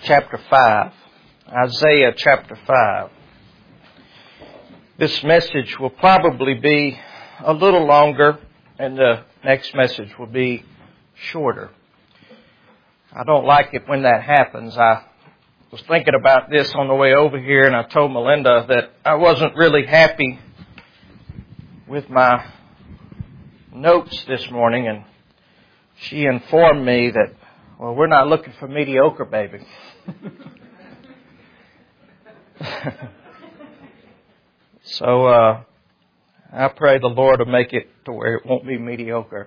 chapter 5. Isaiah chapter 5. This message will probably be a little longer, and the next message will be shorter. I don't like it when that happens. I was thinking about this on the way over here, and I told Melinda that I wasn't really happy with my notes this morning, and she informed me that, well, we're not looking for mediocre, baby. So I pray the Lord will make it to where it won't be mediocre.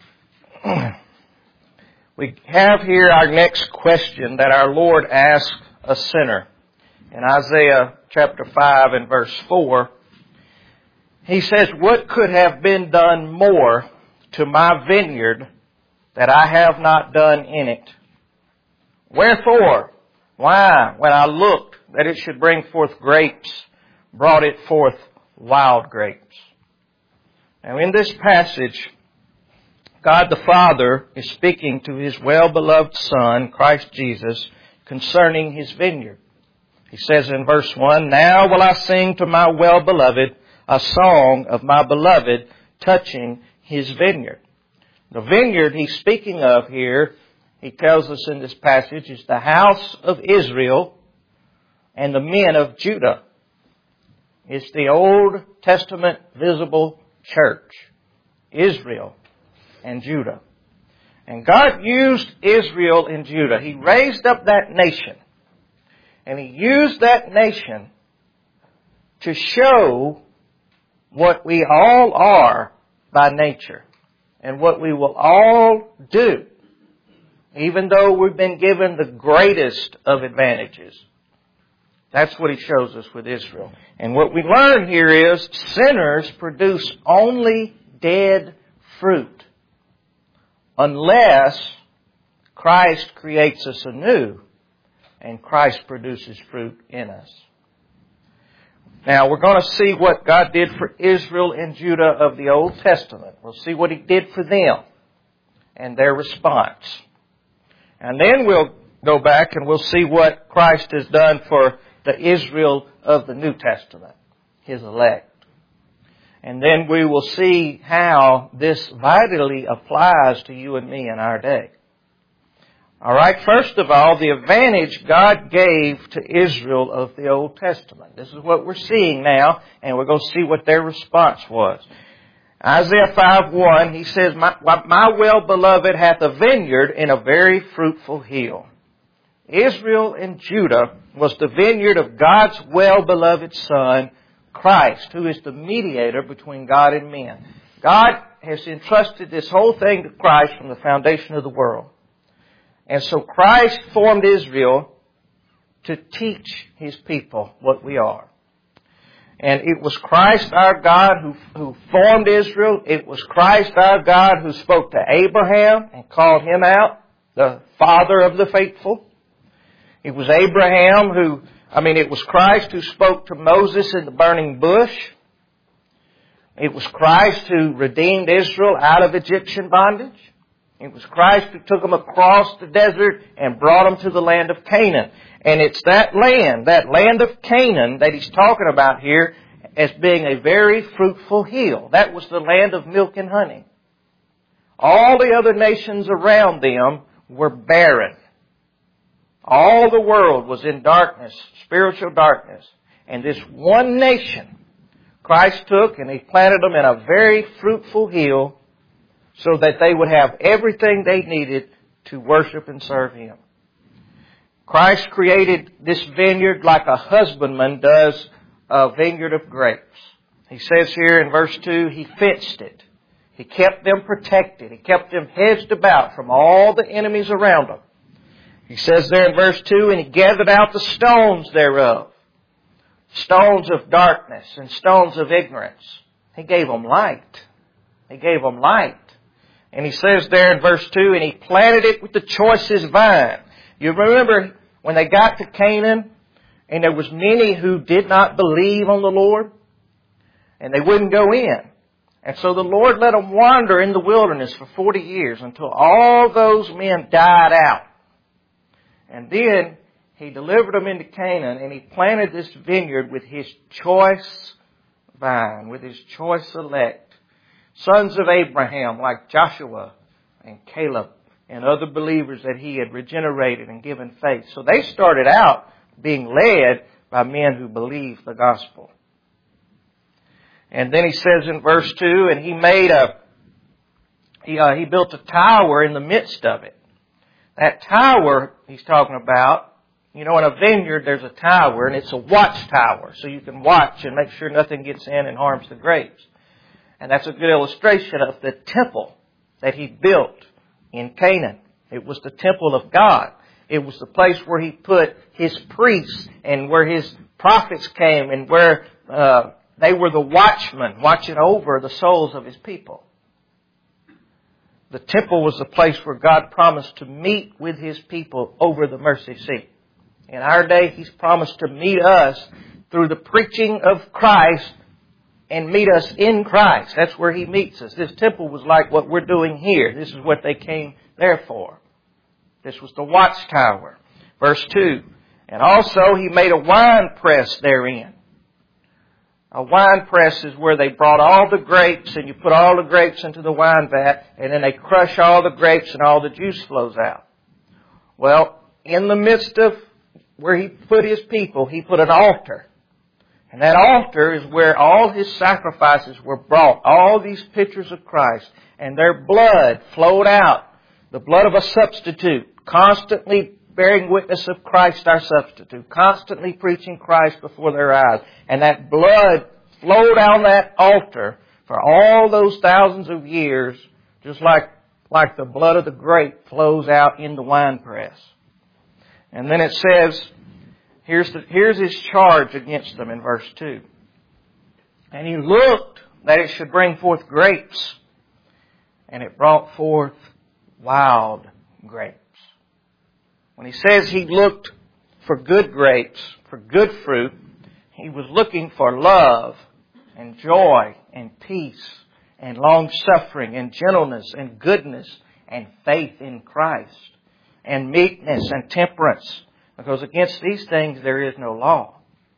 We have here our next question that our Lord asked a sinner. In Isaiah chapter 5 and verse 4, He says, "What could have been done more to my vineyard that I have not done in it? Wherefore, why, when I looked that it should bring forth grapes, brought it forth wild grapes?" Now in this passage, God the Father is speaking to His well-beloved Son, Christ Jesus, concerning His vineyard. He says in verse 1, "Now will I sing to my well-beloved a song of my beloved touching His vineyard." The vineyard He's speaking of here, He tells us in this passage, is the house of Israel and the men of Judah. It's the Old Testament visible church, Israel and Judah. And God used Israel and Judah. He raised up that nation. And He used that nation to show what we all are by nature and what we will all do, even though we've been given the greatest of advantages. That's what He shows us with Israel. And what we learn here is sinners produce only dead fruit unless Christ creates us anew and Christ produces fruit in us. Now, we're going to see what God did for Israel and Judah of the Old Testament. We'll see what He did for them and their response. And then we'll go back and we'll see what Christ has done for the Israel of the New Testament, His elect. And then we will see how this vitally applies to you and me in our day. All right, first of all, the advantage God gave to Israel of the Old Testament. This is what we're seeing now, and we're going to see what their response was. Isaiah 5:1, He says, My well-beloved hath a vineyard in a very fruitful hill. Israel and Judah was the vineyard of God's well-beloved Son, Christ, who is the mediator between God and men. God has entrusted this whole thing to Christ from the foundation of the world. And so Christ formed Israel to teach His people what we are. And it was Christ our God who formed Israel. It was Christ our God who spoke to Abraham and called him out, the father of the faithful. It was it was Christ who spoke to Moses in the burning bush. It was Christ who redeemed Israel out of Egyptian bondage. It was Christ who took them across the desert and brought them to the land of Canaan. And it's that land of Canaan that He's talking about here as being a very fruitful hill. That was the land of milk and honey. All the other nations around them were barren. All the world was in darkness, spiritual darkness. And this one nation, Christ took and He planted them in a very fruitful hill so that they would have everything they needed to worship and serve Him. Christ created this vineyard like a husbandman does a vineyard of grapes. He says here in verse 2, He fenced it. He kept them protected. He kept them hedged about from all the enemies around them. He says there in verse 2, and He gathered out the stones thereof. Stones of darkness and stones of ignorance. He gave them light. He gave them light. And He says there in verse 2, and He planted it with the choicest vine. You remember when they got to Canaan, and there was many who did not believe on the Lord, and they wouldn't go in. And so the Lord let them wander in the wilderness for 40 years until all those men died out. And then He delivered them into Canaan, and He planted this vineyard with His choice vine, with His choice elect, sons of Abraham like Joshua and Caleb and other believers that He had regenerated and given faith. So they started out being led by men who believed the gospel. And then He says in verse 2, and He built a tower in the midst of it. That tower He's talking about, in a vineyard there's a tower, and it's a watchtower, so you can watch and make sure nothing gets in and harms the grapes. And that's a good illustration of the temple that He built in Canaan. It was the temple of God. It was the place where He put His priests and where His prophets came and where they were the watchmen watching over the souls of His people. The temple was the place where God promised to meet with His people over the mercy seat. In our day, He's promised to meet us through the preaching of Christ and meet us in Christ. That's where He meets us. This temple was like what we're doing here. This is what they came there for. This was the watchtower. Verse 2, and also He made a wine press therein. A wine press is where they brought all the grapes, and you put all the grapes into the wine vat, and then they crush all the grapes and all the juice flows out. Well, in the midst of where He put His people, He put an altar. And that altar is where all His sacrifices were brought. All these pictures of Christ. And their blood flowed out. The blood of a substitute. Constantly bearing witness of Christ our substitute. Constantly preaching Christ before their eyes. And that blood flowed on that altar for all those thousands of years. Just like the blood of the grape flows out in the winepress. And then it says, here's His charge against them in verse 2. And He looked that it should bring forth grapes, and it brought forth wild grapes. When He says He looked for good grapes, for good fruit, He was looking for love and joy and peace and long-suffering and gentleness and goodness and faith in Christ and meekness and temperance. Because against these things there is no law.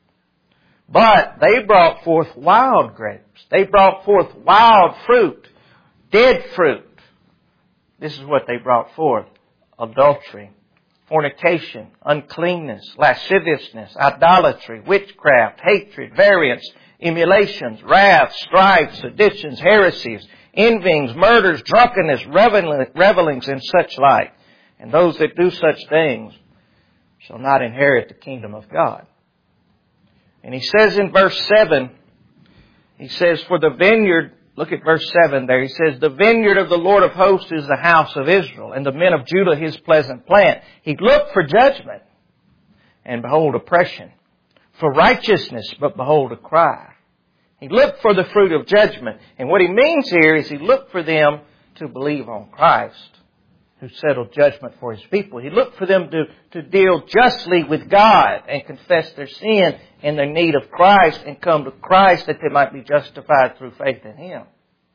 But they brought forth wild grapes. They brought forth wild fruit, dead fruit. This is what they brought forth. Adultery, fornication, uncleanness, lasciviousness, idolatry, witchcraft, hatred, variance, emulations, wrath, strife, seditions, heresies, envyings, murders, drunkenness, revellings, and such like. And those that do such things shall not inherit the kingdom of God. And He says in verse 7, He says, for the vineyard, look at verse 7 there, He says, the vineyard of the Lord of hosts is the house of Israel, and the men of Judah His pleasant plant. He looked for judgment, and behold oppression. For righteousness, but behold a cry. He looked for the fruit of judgment. And what He means here is He looked for them to believe on Christ, who settled judgment for His people. He looked for them to deal justly with God and confess their sin and their need of Christ and come to Christ that they might be justified through faith in Him.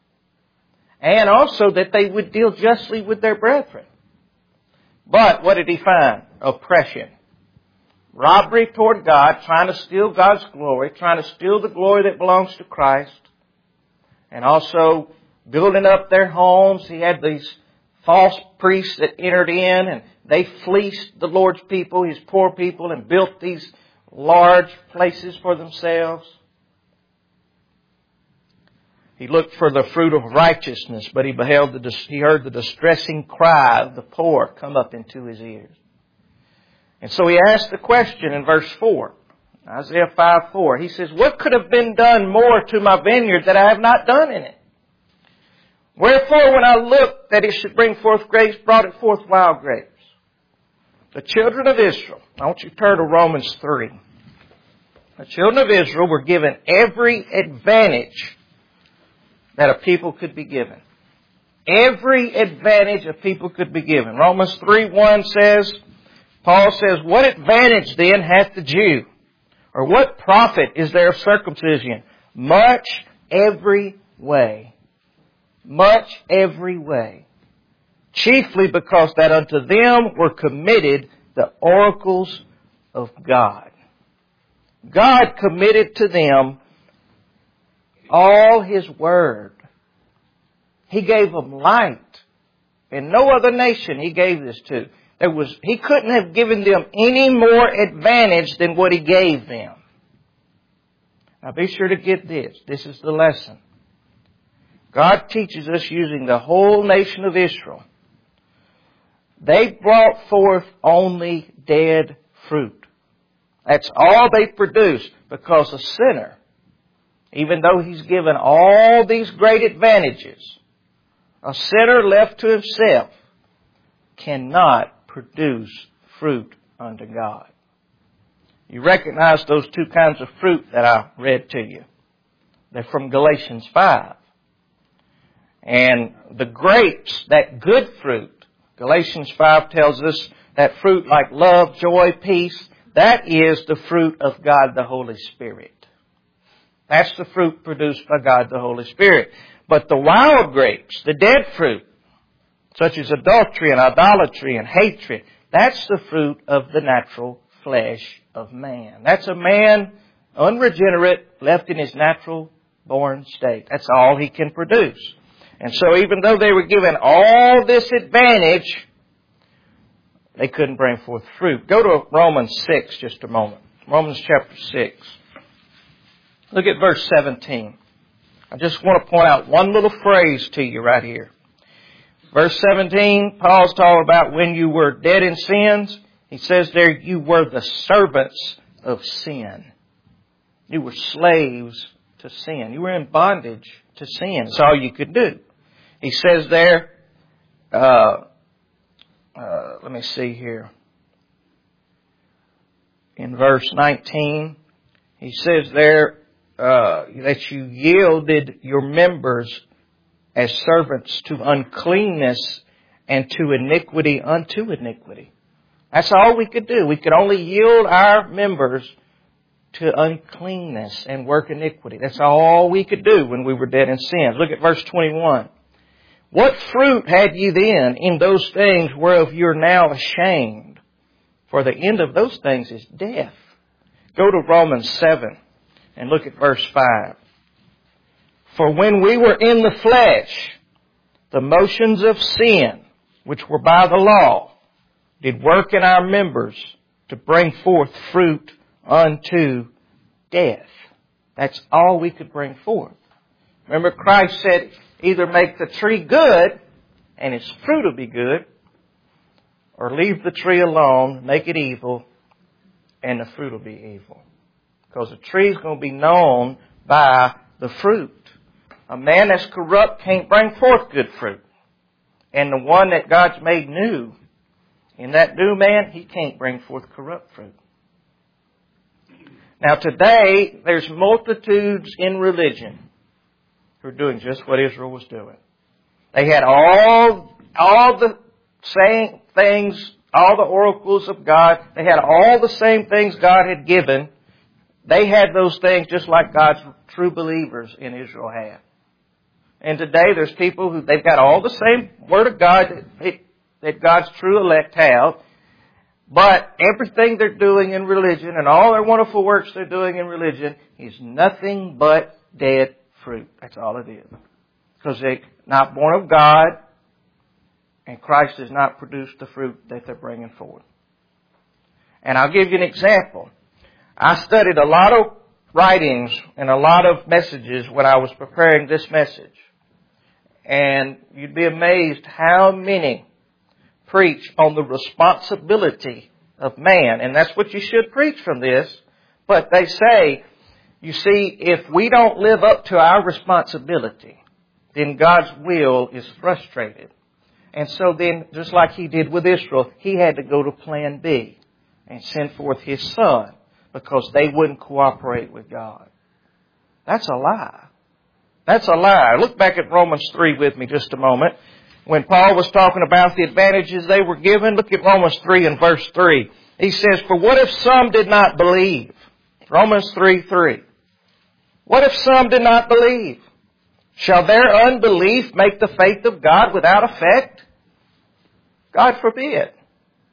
And also that they would deal justly with their brethren. But what did He find? Oppression. Robbery toward God, trying to steal God's glory, trying to steal the glory that belongs to Christ. And also building up their homes. He had these false priests that entered in, and they fleeced the Lord's people, His poor people, and built these large places for themselves. He looked for the fruit of righteousness, but he heard the distressing cry of the poor come up into his ears. And so he asked the question in verse 4, Isaiah 5:4. He says, what could have been done more to my vineyard that I have not done in it? Wherefore, when I looked that it should bring forth grapes, brought it forth wild grapes. The children of Israel, I want you to turn to Romans 3. The children of Israel were given every advantage that a people could be given. Every advantage a people could be given. Romans 3:1 says, Paul says, what advantage then hath the Jew? Or what profit is there of circumcision? Much every way. Much every way. Chiefly because that unto them were committed the oracles of God. God committed to them all His Word. He gave them light. And no other nation He gave this to. He couldn't have given them any more advantage than what He gave them. Now be sure to get this. This is the lesson. God teaches us using the whole nation of Israel. They brought forth only dead fruit. That's all they produced, because a sinner, even though he's given all these great advantages, a sinner left to himself cannot produce fruit unto God. You recognize those two kinds of fruit that I read to you. They're from Galatians 5. And the grapes, that good fruit, Galatians 5 tells us that fruit like love, joy, peace, that is the fruit of God the Holy Spirit. That's the fruit produced by God the Holy Spirit. But the wild grapes, the dead fruit, such as adultery and idolatry and hatred, that's the fruit of the natural flesh of man. That's a man unregenerate, left in his natural born state. That's all he can produce. And so even though they were given all this advantage, they couldn't bring forth fruit. Go to Romans 6 just a moment. Romans chapter 6. Look at verse 17. I just want to point out one little phrase to you right here. Verse 17, Paul's talking about when you were dead in sins. He says there, you were the servants of sin. You were slaves to sin. You were in bondage to sin. That's all you could do. He says there, let me see here. In verse 19, he says there that you yielded your members as servants to uncleanness and to iniquity unto iniquity. That's all we could do. We could only yield our members to uncleanness and work iniquity. That's all we could do when we were dead in sins. Look at verse 21. What fruit had ye then in those things whereof you are now ashamed? For the end of those things is death. Go to Romans 7 and look at verse 5. For when we were in the flesh, the motions of sin, which were by the law, did work in our members to bring forth fruit unto death. That's all we could bring forth. Remember, Christ said, either make the tree good and its fruit will be good, or leave the tree alone, make it evil, and the fruit will be evil. Because the tree is going to be known by the fruit. A man that's corrupt can't bring forth good fruit. And the one that God's made new, in that new man, he can't bring forth corrupt fruit. Now today, there's multitudes in religion who are doing just what Israel was doing. They had all the same things, all the oracles of God. They had all the same things God had given. They had those things just like God's true believers in Israel had. And today there's people who, they've got all the same Word of God that God's true elect have. But everything they're doing in religion and all their wonderful works they're doing in religion is nothing but dead fruit. That's all it is. Because they're not born of God and Christ has not produced the fruit that they're bringing forth. And I'll give you an example. I studied a lot of writings and a lot of messages when I was preparing this message. And you'd be amazed how many preach on the responsibility of man. And that's what you should preach from this. But they say, you see, if we don't live up to our responsibility, then God's will is frustrated. And so then, just like He did with Israel, He had to go to plan B and send forth His Son because they wouldn't cooperate with God. That's a lie. That's a lie. Look back at Romans 3 with me just a moment. When Paul was talking about the advantages they were given, look at Romans 3 and verse 3. He says, for what if some did not believe? Romans 3:3. What if some did not believe? Shall their unbelief make the faith of God without effect? God forbid.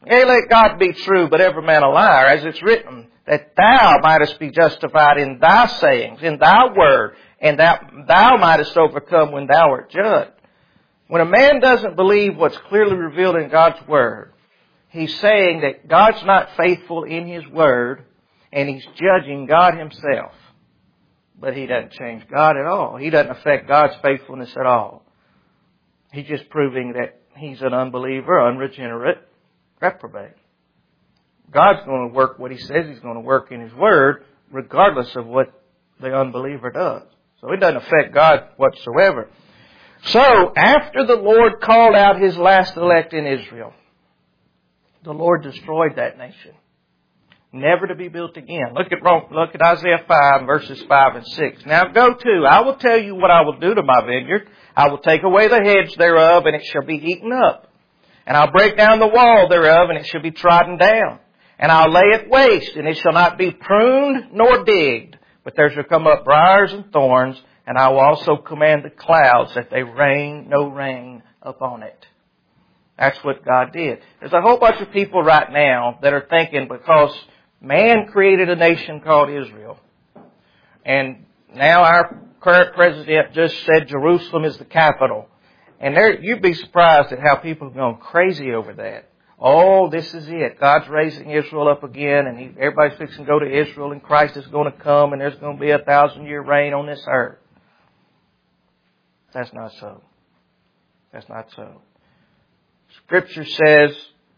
Yea, let God be true, but every man a liar, as it's written, that thou mightest be justified in thy sayings, in thy word, and that thou mightest overcome when thou art judged. When a man doesn't believe what's clearly revealed in God's word, he's saying that God's not faithful in His word, and he's judging God Himself. But he doesn't change God at all. He doesn't affect God's faithfulness at all. He's just proving that he's an unbeliever, unregenerate, reprobate. God's going to work what He says He's going to work in His word, regardless of what the unbeliever does. So it doesn't affect God whatsoever. So, after the Lord called out His last elect in Israel, the Lord destroyed that nation, never to be built again. Look at Isaiah 5, verses 5 and 6. Now go to, I will tell you what I will do to my vineyard. I will take away the hedge thereof, and it shall be eaten up. And I'll break down the wall thereof, and it shall be trodden down. And I'll lay it waste, and it shall not be pruned nor digged. But there shall come up briars and thorns, and I will also command the clouds that they rain no rain upon it. That's what God did. There's a whole bunch of people right now that are thinking because man created a nation called Israel, and now our current president just said Jerusalem is the capital. And you'd be surprised at how people have gone crazy over that. Oh, this is it. God's raising Israel up again, and everybody's fixing to go to Israel, and Christ is going to come, and there's going to be 1,000-year reign on this earth. That's not so. That's not so. Scripture says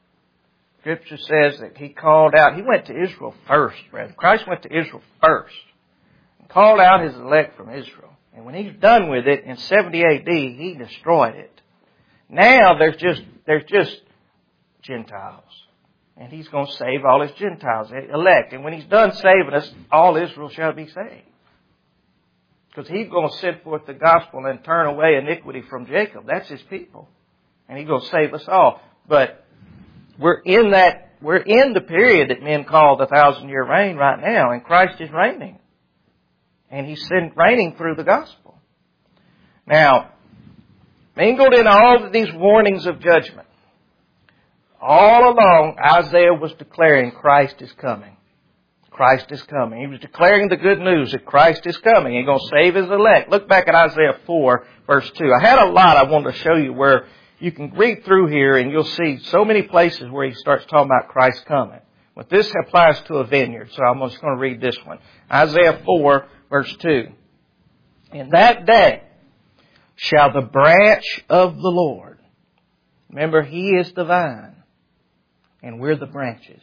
that He called out. He went to Israel first, brother. Christ went to Israel first. And called out His elect from Israel. And when He's done with it in 70 AD, He destroyed it. Now there's just Gentiles. And He's going to save all His Gentiles, elect. And when He's done saving us, all Israel shall be saved. Because He's going to send forth the gospel and turn away iniquity from Jacob. That's His people. And He's going to save us all. But we're in the period that men call the 1,000-year reign right now, and Christ is reigning. And He's reigning through the gospel. Now, mingled in all of these warnings of judgment, all along Isaiah was declaring Christ is coming. Christ is coming. He was declaring the good news that Christ is coming. He's going to save His elect. Look back at Isaiah 4, verse 2. I had a lot I wanted to show you where you can read through here and you'll see so many places where He starts talking about Christ coming. But this applies to a vineyard, so I'm just going to read this one. Isaiah 4, verse 2. In that day shall the branch of the Lord. Remember, He is the vine, and we're the branches.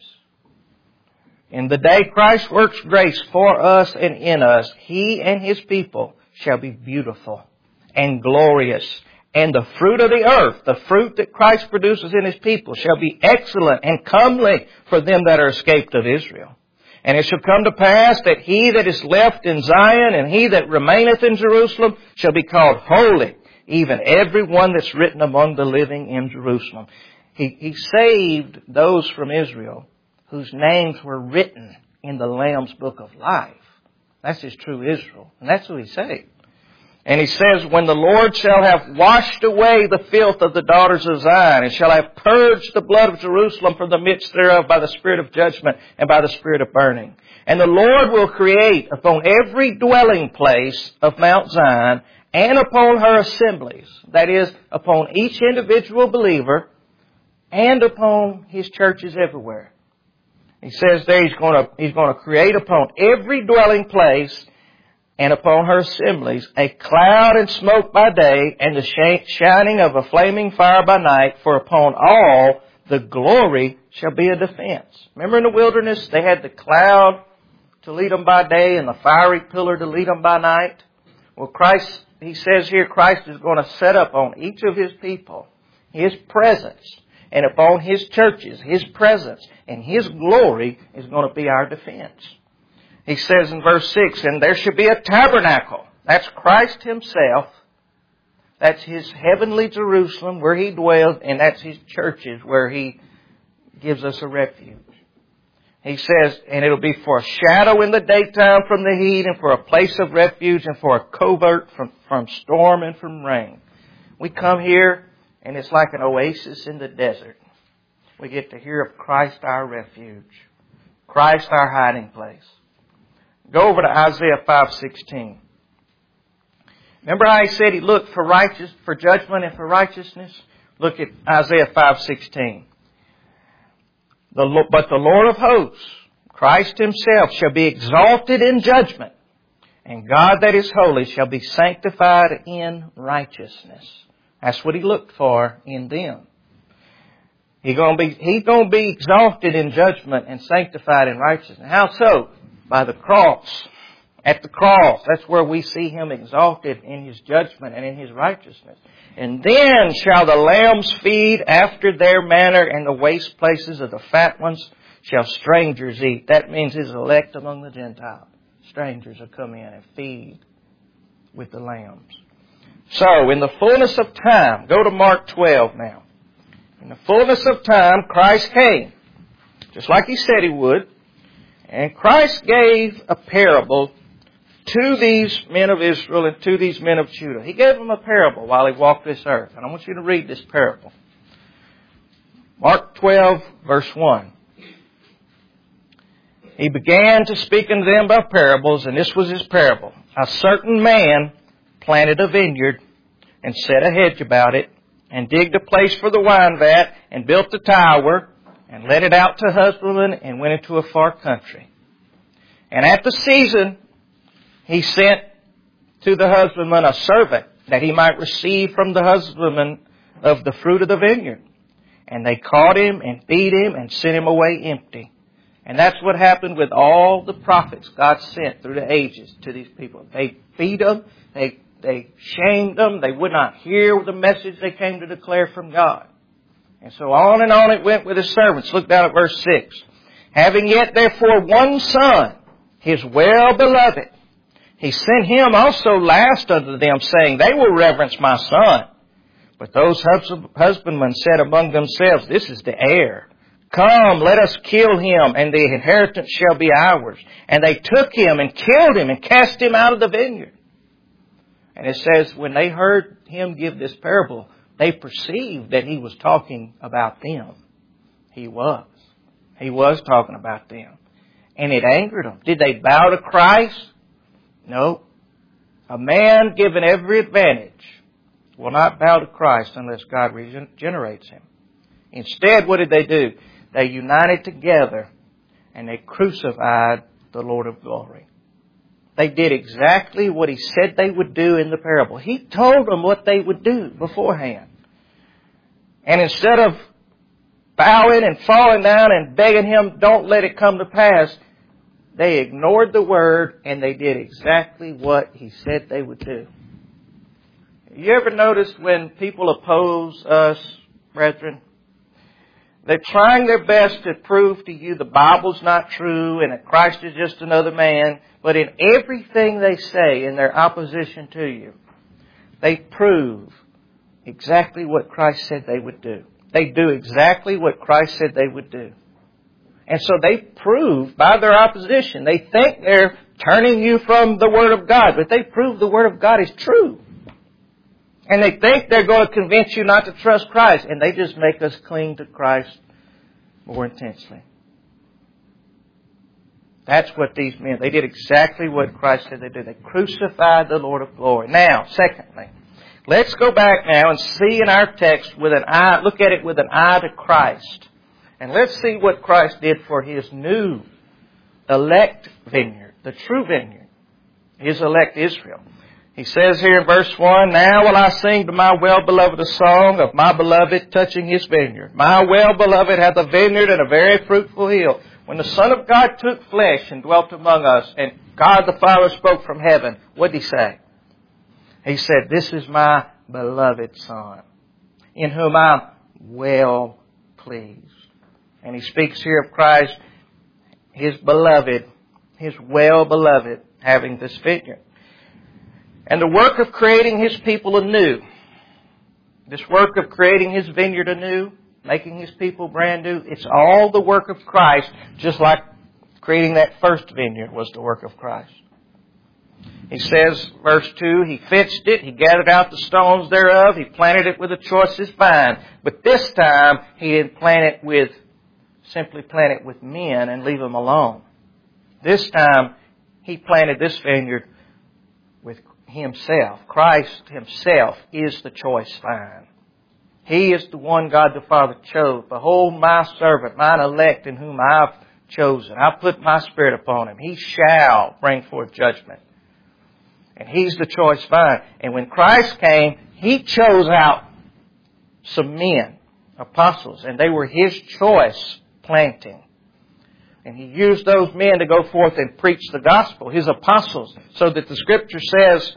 In the day Christ works grace for us and in us, He and His people shall be beautiful and glorious. And the fruit of the earth, the fruit that Christ produces in His people, shall be excellent and comely for them that are escaped of Israel. And it shall come to pass that he that is left in Zion and he that remaineth in Jerusalem shall be called holy, even every one that's written among the living in Jerusalem. He saved those from Israel whose names were written in the Lamb's book of life. That's His true Israel. And that's who He saved. And He says, when the Lord shall have washed away the filth of the daughters of Zion, and shall have purged the blood of Jerusalem from the midst thereof by the spirit of judgment and by the spirit of burning. And the Lord will create upon every dwelling place of Mount Zion and upon her assemblies, that is, upon each individual believer and upon His churches everywhere. He says there He's going to create upon every dwelling place and upon her assemblies a cloud and smoke by day, and the shining of a flaming fire by night, for upon all the glory shall be a defense. Remember in the wilderness, they had the cloud to lead them by day and the fiery pillar to lead them by night? Well, Christ, He says here, Christ is going to set up on each of His people His presence, and upon His churches His presence, and His glory is going to be our defense. He says in verse 6, and there should be a tabernacle. That's Christ Himself. That's His heavenly Jerusalem where He dwells, and that's His churches where He gives us a refuge. He says, and it'll be for a shadow in the daytime from the heat, and for a place of refuge, and for a covert from storm and from rain. We come here, and it's like an oasis in the desert. we get to hear of Christ our refuge, Christ our hiding place. Go over to Isaiah 5:16. Remember how he said he looked for judgment and for righteousness? Look at Isaiah 5:16. But the Lord of hosts, Christ himself, shall be exalted in judgment, and God that is holy shall be sanctified in righteousness. That's what he looked for in them. He's going to be exalted in judgment and sanctified in righteousness. How so? By the cross. At the cross, that's where we see him exalted in his judgment and in his righteousness. And then shall the lambs feed after their manner, and the waste places of the fat ones shall strangers eat. That means his elect among the Gentiles. Strangers will come in and feed with the lambs. So, in the fullness of time, go to Mark 12 now. In the fullness of time, Christ came, just like he said he would. And Christ gave a parable to these men of Israel and to these men of Judah. He gave them a parable while he walked this earth. And I want you to read this parable. Mark 12, verse 1. He began to speak unto them by parables, and this was his parable. A certain man planted a vineyard and set a hedge about it, and digged a place for the wine vat, and built a tower, and let it out to husbandmen, and went into a far country. And at the season, he sent to the husbandman a servant, that he might receive from the husbandman of the fruit of the vineyard. And they caught him and beat him and sent him away empty. And that's what happened with all the prophets God sent through the ages to these people. They beat them, they shamed them, they would not hear the message they came to declare from God. And so on and on it went with his servants. Look down at verse 6. Having yet therefore one son, his well-beloved, he sent him also last unto them, saying, They will reverence my son. But those husbandmen said among themselves, This is the heir. Come, let us kill him, and the inheritance shall be ours. And they took him and killed him and cast him out of the vineyard. And it says, when they heard him give this parable, they perceived that he was talking about them. He was. He was talking about them. And it angered them. Did they bow to Christ? No. A man given every advantage will not bow to Christ unless God regenerates him. Instead, what did they do? They united together and they crucified the Lord of glory. They did exactly what he said they would do in the parable. He told them what they would do beforehand. And instead of bowing and falling down and begging him, don't let it come to pass, they ignored the word and they did exactly what he said they would do. You ever notice when people oppose us, brethren? They're trying their best to prove to you the Bible's not true and that Christ is just another man. But in everything they say in their opposition to you, they prove exactly what Christ said they would do. They do exactly what Christ said they would do. And so they prove by their opposition. They think they're turning you from the Word of God, but they prove the Word of God is true. And they think they're going to convince you not to trust Christ, and they just make us cling to Christ more intensely. That's what these men, they did exactly what Christ said they did. They crucified the Lord of glory. Now, secondly, let's go back now and see in our text with an eye, look at it with an eye to Christ. And let's see what Christ did for his new elect vineyard, the true vineyard, his elect Israel. He says here in verse 1, Now will I sing to my well-beloved a song of my beloved touching his vineyard. My well-beloved hath a vineyard and a very fruitful hill. When the Son of God took flesh and dwelt among us, and God the Father spoke from heaven, what did he say? He said, This is my beloved Son, in whom I'm well pleased. And he speaks here of Christ, his beloved, his well-beloved, having this vineyard. And the work of creating his people anew, this work of creating his vineyard anew, making his people brand new, it's all the work of Christ, just like creating that first vineyard was the work of Christ. He says, verse 2, He fenced it, He gathered out the stones thereof, He planted it with the choicest vine. But this time, He didn't simply plant it with men and leave them alone. This time, He planted this vineyard with Himself. Christ Himself is the choice vine. He is the one God the Father chose. Behold my servant, mine elect, in whom I've chosen. I put my Spirit upon him. He shall bring forth judgment. And He's the choice vine. And when Christ came, He chose out some men, apostles, and they were His choice planting. And He used those men to go forth and preach the gospel, His apostles, so that the Scripture says,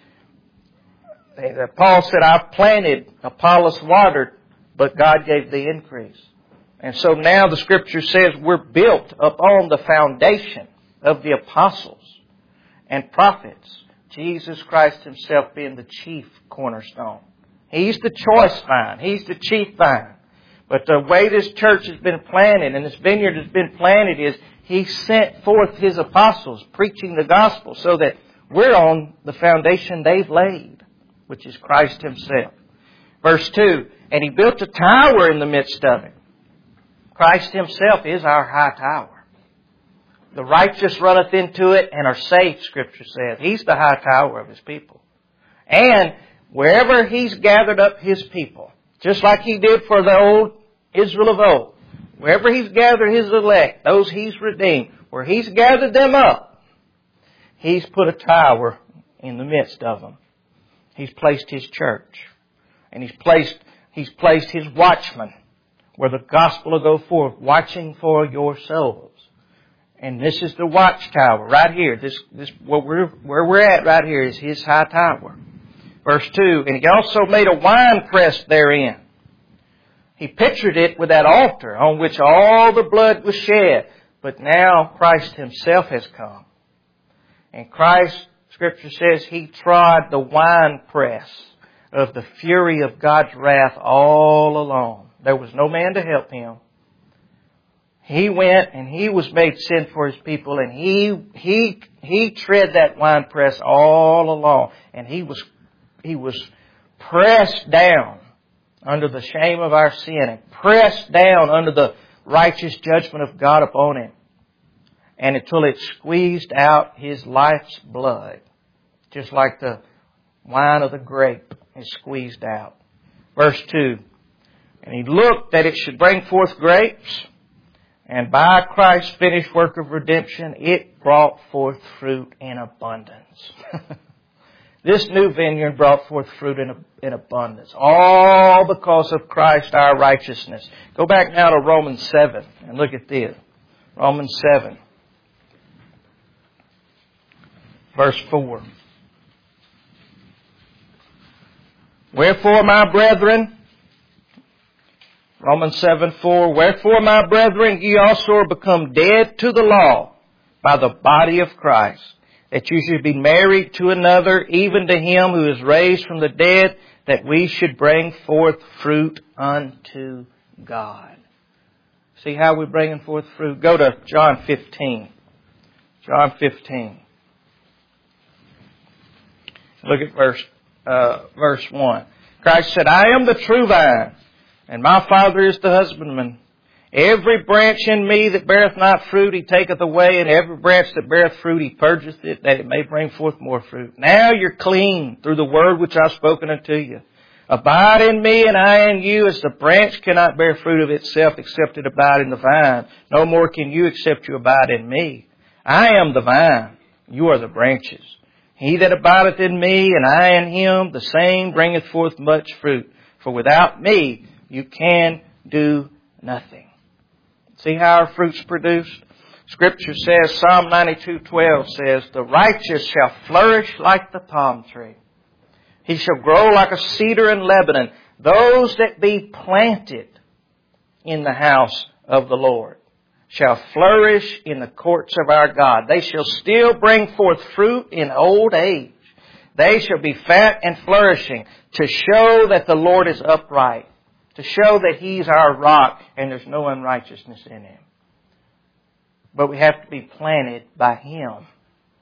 that Paul said, I planted, Apollos watered, but God gave the increase. And so now the Scripture says we're built upon the foundation of the apostles and prophets, Jesus Christ Himself being the chief cornerstone. He's the choice vine. He's the chief vine. But the way this church has been planted and this vineyard has been planted is He sent forth His apostles preaching the gospel so that we're on the foundation they've laid, which is Christ Himself. Verse 2, and He built a tower in the midst of it. Christ Himself is our high tower. The righteous runneth into it and are saved, Scripture says. He's the high tower of His people. And wherever He's gathered up His people, just like He did for the old Israel of old, wherever He's gathered His elect, those He's redeemed, where He's gathered them up, He's put a tower in the midst of them. He's placed His church. And He's placed His watchmen where the gospel will go forth, watching for your souls. And this is the watchtower right here. Where we're at right here is His high tower. Verse 2, and He also made a wine press therein. He pictured it with that altar on which all the blood was shed. But now Christ Himself has come. And Christ, Scripture says, He trod the winepress of the fury of God's wrath all alone. There was no man to help Him. He went and He was made sin for His people, and He tread that winepress all along. And He was pressed down under the shame of our sin and pressed down under the righteous judgment of God upon Him. And until it squeezed out His life's blood, just like the wine of the grape is squeezed out. Verse 2, and He looked that it should bring forth grapes, and by Christ's finished work of redemption, it brought forth fruit in abundance. This new vineyard brought forth fruit in abundance. All because of Christ our righteousness. Go back now to Romans 7 and look at this. Romans 7. Verse 4. Wherefore, my brethren, Romans 7:4, wherefore, my brethren, ye also are become dead to the law by the body of Christ, that you should be married to another, even to Him who is raised from the dead, that we should bring forth fruit unto God. See how we're bringing forth fruit? Go to John 15. John 15. Look at verse 1. Christ said, I am the true vine, and my Father is the husbandman. Every branch in me that beareth not fruit, He taketh away, and every branch that beareth fruit, He purgeth it, that it may bring forth more fruit. Now you're clean through the word which I've spoken unto you. Abide in me, and I in you, as the branch cannot bear fruit of itself except it abide in the vine. No more can you except you abide in me. I am the vine, you are the branches. He that abideth in me, and I in him, the same bringeth forth much fruit. For without me, you can do nothing. See how our fruit's produced? Scripture says, Psalm 92:12 says, the righteous shall flourish like the palm tree. He shall grow like a cedar in Lebanon. Those that be planted in the house of the Lord shall flourish in the courts of our God. They shall still bring forth fruit in old age. They shall be fat and flourishing, to show that the Lord is upright, to show that He's our rock and there's no unrighteousness in Him. But we have to be planted by Him.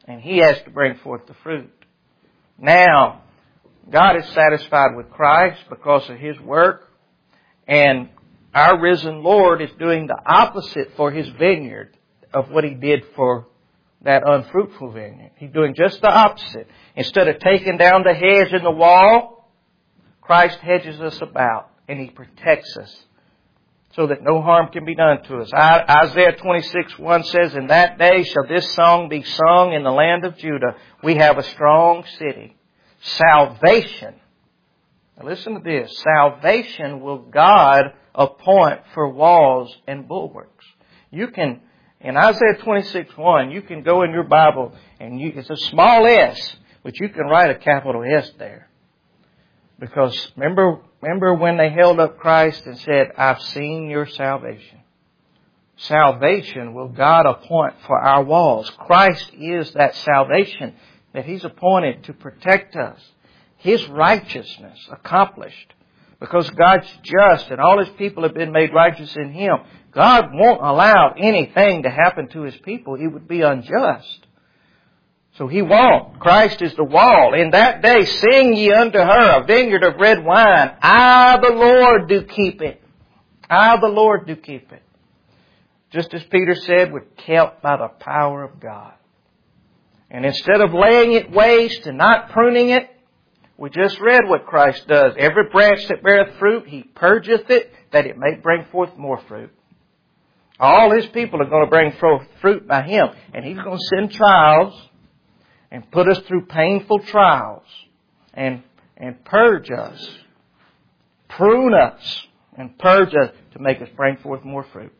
And He has to bring forth the fruit. Now, God is satisfied with Christ because of His work. And our risen Lord is doing the opposite for His vineyard of what He did for that unfruitful vineyard. He's doing just the opposite. Instead of taking down the hedge and the wall, Christ hedges us about and He protects us so that no harm can be done to us. Isaiah 26:1 says, "In that day shall this song be sung in the land of Judah. We have a strong city. Salvation." Now listen to this. Salvation will God appoint for walls and bulwarks. You can, in Isaiah 26:1, you can go in your Bible and it's a small s, but you can write a capital S there. Because remember when they held up Christ and said, "I've seen your salvation." Salvation will God appoint for our walls. Christ is that salvation that He's appointed to protect us. His righteousness accomplished. Because God's just and all His people have been made righteous in Him. God won't allow anything to happen to His people. He would be unjust. So He won't. Christ is the wall. In that day, sing ye unto her a vineyard of red wine. I, the Lord, do keep it. I, the Lord, do keep it. Just as Peter said, we're kept by the power of God. And instead of laying it waste and not pruning it, we just read what Christ does. Every branch that beareth fruit, He purgeth it, that it may bring forth more fruit. All His people are going to bring forth fruit by Him. And He's going to send trials and put us through painful trials and purge us, prune us, and purge us to make us bring forth more fruit.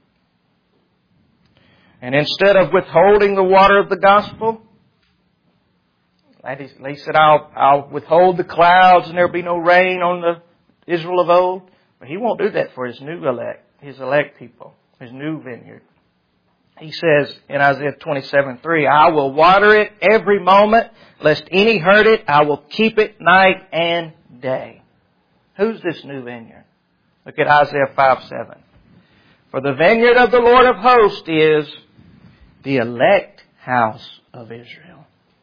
And instead of withholding the water of the gospel, He said, I'll withhold the clouds and there'll be no rain on the Israel of old. But He won't do that for His new elect, His elect people, His new vineyard. He says in Isaiah 27:3, "I will water it every moment, lest any hurt it. I will keep it night and day." Who's this new vineyard? Look at Isaiah 5:7. "For the vineyard of the Lord of hosts is the elect house of Israel,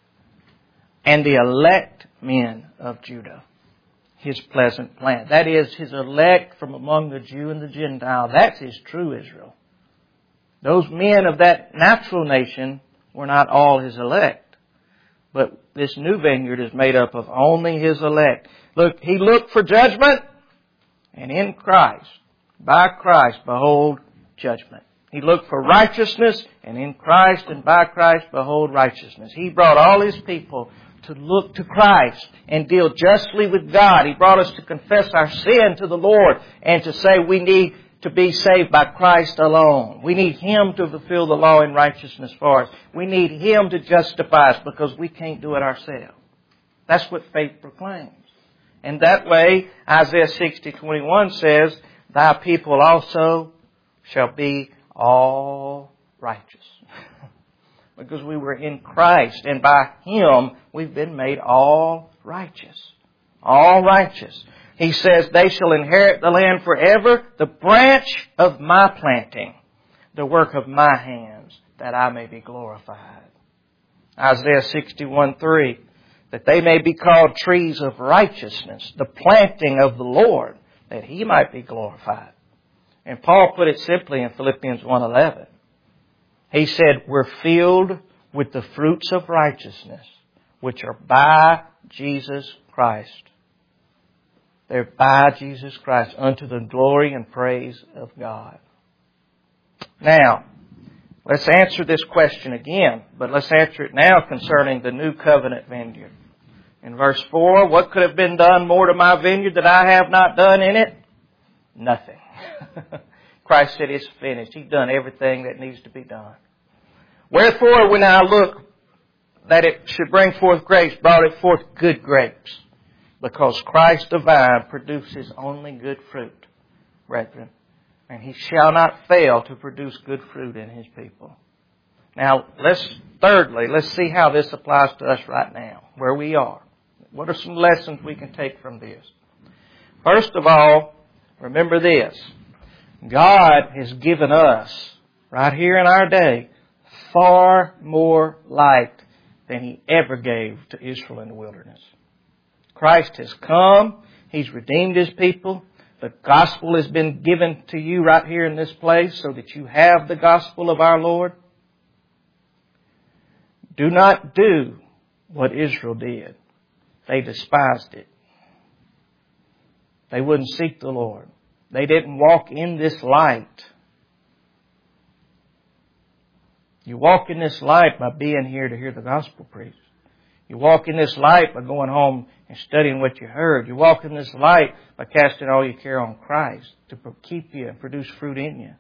and the elect men of Judah, His pleasant plant." That is, His elect from among the Jew and the Gentile. That's His true Israel. Those men of that natural nation were not all His elect. But this new vineyard is made up of only His elect. Look, He looked for judgment, and in Christ, by Christ, behold judgment. He looked for righteousness, and in Christ and by Christ, behold righteousness. He brought all His people to look to Christ and deal justly with God. He brought us to confess our sin to the Lord and to say we need to be saved by Christ alone. We need Him to fulfill the law in righteousness for us. We need Him to justify us because we can't do it ourselves. That's what faith proclaims. And that way, Isaiah 60:21 says, "Thy people also shall be all righteous." Because we were in Christ, and by Him we've been made all righteous. All righteous. He says, "They shall inherit the land forever, the branch of my planting, the work of my hands, that I may be glorified." Isaiah 61:3, "That they may be called trees of righteousness, the planting of the Lord, that He might be glorified." And Paul put it simply in Philippians 1:11. He said, "We're filled with the fruits of righteousness, which are by Jesus Christ." They're by Jesus Christ, unto the glory and praise of God. Now, let's answer this question again, but let's answer it now concerning the new covenant vineyard. In verse 4, "What could have been done more to my vineyard that I have not done in it?" Nothing. Christ said it's finished. He's done everything that needs to be done. "Wherefore, when I look that it should bring forth grapes, brought it forth good grapes. Because Christ the vine produces only good fruit, brethren. And He shall not fail to produce good fruit in His people." Now, thirdly, let's see how this applies to us right now, where we are. What are some lessons we can take from this? First of all, remember this. God has given us, right here in our day, far more light than He ever gave to Israel in the wilderness. Christ has come. He's redeemed His people. The gospel has been given to you right here in this place so that you have the gospel of our Lord. Do not do what Israel did. They despised it. They wouldn't seek the Lord. They didn't walk in this light. You walk in this light by being here to hear the gospel preached. You walk in this light by going home and studying what you heard. You walk in this light by casting all your care on Christ to keep you and produce fruit in you.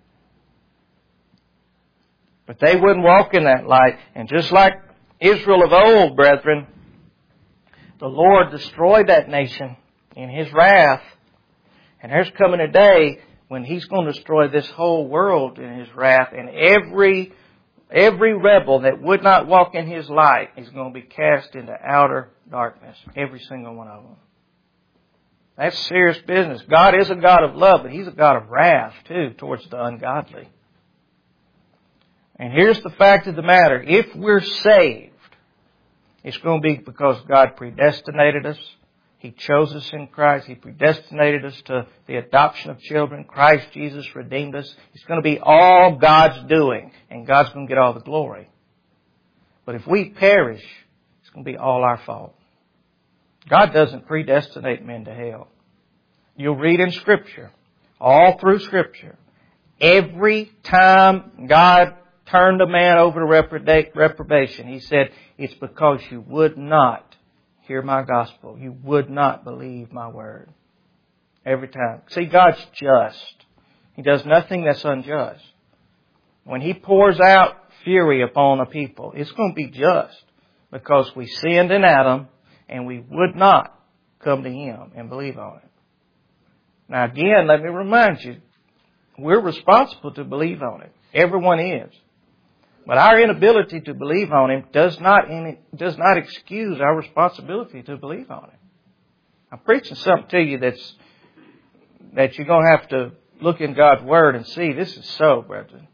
But they wouldn't walk in that light. And just like Israel of old, brethren, the Lord destroyed that nation in His wrath. And there's coming a day when He's going to destroy this whole world in His wrath. And every rebel that would not walk in His light is going to be cast into outer darkness. Every single one of them. That's serious business. God is a God of love, but He's a God of wrath too towards the ungodly. And here's the fact of the matter. If we're saved, it's going to be because God predestinated us. He chose us in Christ. He predestinated us to the adoption of children. Christ Jesus redeemed us. It's going to be all God's doing, and God's going to get all the glory. But if we perish, it's going to be all our fault. God doesn't predestinate men to hell. You'll read in Scripture, all through Scripture, every time God turned a man over to reprobation, He said, it's because you would not hear my gospel. You would not believe my word. Every time. See, God's just. He does nothing that's unjust. When He pours out fury upon a people, it's going to be just because we sinned in Adam and we would not come to Him and believe on it. Now again, let me remind you, we're responsible to believe on it. Everyone is. But our inability to believe on Him does not excuse our responsibility to believe on Him. I'm preaching something to you that you're going to have to look in God's Word and see. This is so, brethren.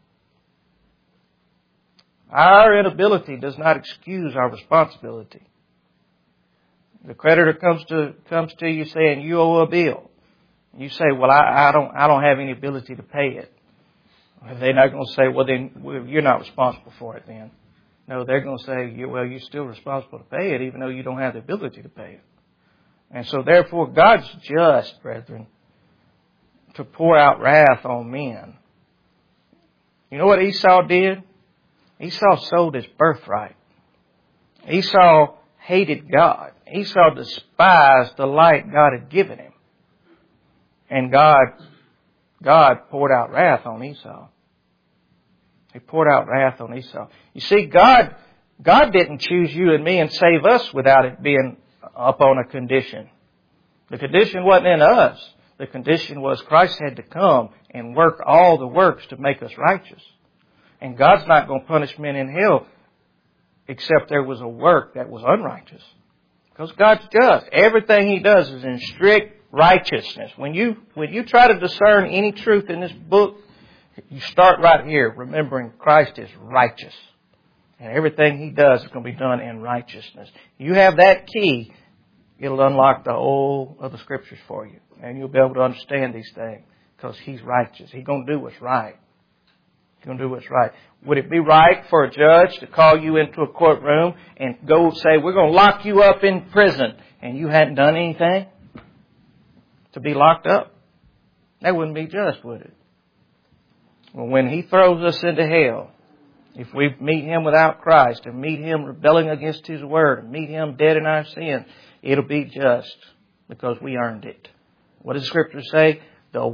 Our inability does not excuse our responsibility. The creditor comes to you saying you owe a bill. You say, well, I don't have any ability to pay it. They're not going to say, well, then you're not responsible for it then. No, they're going to say, well, you're still responsible to pay it even though you don't have the ability to pay it. And so therefore, God's just, brethren, to pour out wrath on men. You know what Esau did? Esau sold his birthright. Esau hated God. Esau despised the light God had given him. And God poured out wrath on Esau. He poured out wrath on Esau. You see, God didn't choose you and me and save us without it being up on a condition. The condition wasn't in us. The condition was Christ had to come and work all the works to make us righteous. And God's not going to punish men in hell except there was a work that was unrighteous. Because God's just. Everything He does is in strict righteousness. When you try to discern any truth in this book, you start right here, remembering Christ is righteous. And everything He does is going to be done in righteousness. You have that key, it'll unlock the whole of the Scriptures for you. And you'll be able to understand these things because He's righteous. He's going to do what's right. He's going to do what's right. Would it be right for a judge to call you into a courtroom and go say, we're going to lock you up in prison, and you hadn't done anything to be locked up? That wouldn't be just, would it? Well, when He throws us into hell, if we meet Him without Christ and meet Him rebelling against His Word and meet Him dead in our sin, it'll be just because we earned it. What does the Scripture say? The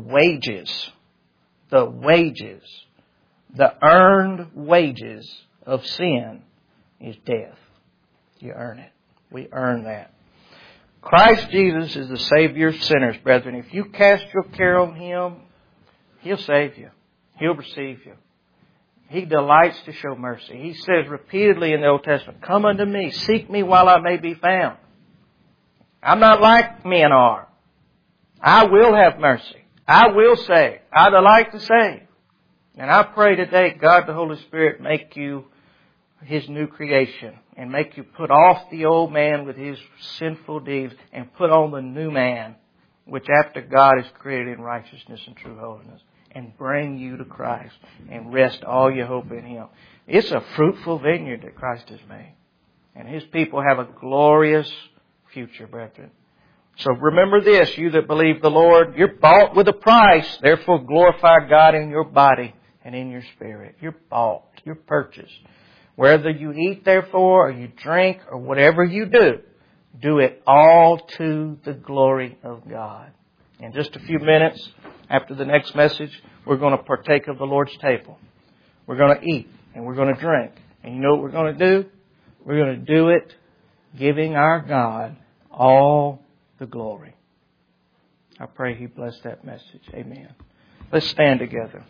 earned wages of sin is death. You earn it. We earn that. Christ Jesus is the Savior of sinners, brethren. If you cast your care on Him, He'll save you. He'll receive you. He delights to show mercy. He says repeatedly in the Old Testament, come unto me, seek me while I may be found. I'm not like men are. I will have mercy. I will save. I delight to save. And I pray today, God the Holy Spirit make you His new creation and make you put off the old man with his sinful deeds and put on the new man, which after God is created in righteousness and true holiness, and bring you to Christ and rest all your hope in Him. It's a fruitful vineyard that Christ has made. And His people have a glorious future, brethren. So remember this, you that believe the Lord, you're bought with a price. Therefore glorify God in your body and in your spirit. You're bought. You're purchased. Whether you eat, therefore, or you drink, or whatever you do it all to the glory of God. In just a few minutes, after the next message, we're going to partake of the Lord's table. We're going to eat, and we're going to drink. And you know what we're going to do? We're going to do it giving our God all the glory. I pray He bless that message. Amen. Let's stand together.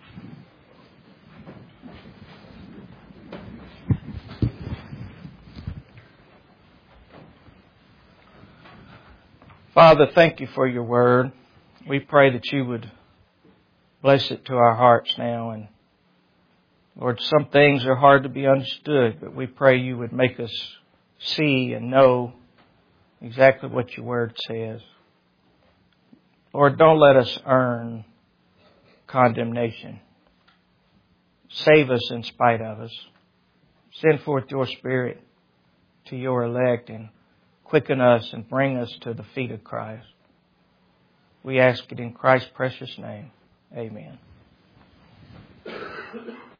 Father, thank you for your word. We pray that you would bless it to our hearts now. And Lord, some things are hard to be understood, but we pray you would make us see and know exactly what your word says. Lord, don't let us earn condemnation. Save us in spite of us. Send forth your Spirit to your elect and quicken us and bring us to the feet of Christ. We ask it in Christ's precious name. Amen.